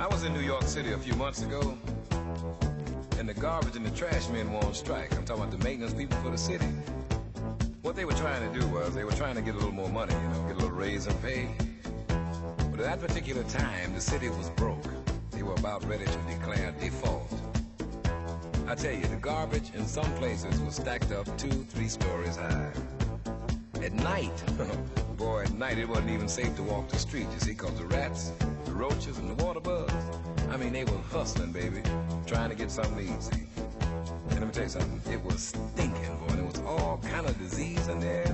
I was in New York City a few months ago, and the garbage and the trash men were on strike. I'm talking about the maintenance people for the city. What they were trying to do was they were trying to get a little more money, get a little raise in pay. But at that particular time, the city was broke. They were about ready to declare default. I tell you, the garbage in some places was stacked up 2-3 stories high. At night, boy, at night it wasn't even safe to walk the street, you see, because the rats, the roaches, and the water bugs, I mean, they were hustling, baby, trying to get something easy. And let me tell you something, it was stinking, boy, and there was all kind of disease in there,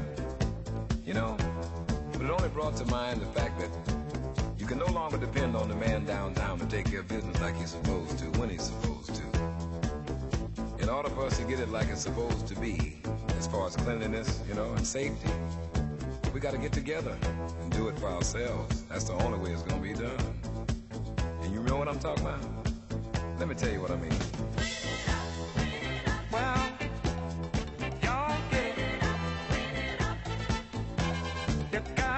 but it only brought to mind the fact that you can no longer depend on the man downtown to take care of business like he's supposed to, when he's supposed to. In order for us to get it like it's supposed to be, as far as cleanliness, and safety, we got to get together and do it for ourselves. That's the only way it's going to be done. And you know what I'm talking about? Let me tell you what I mean. Well, y'all get it. You got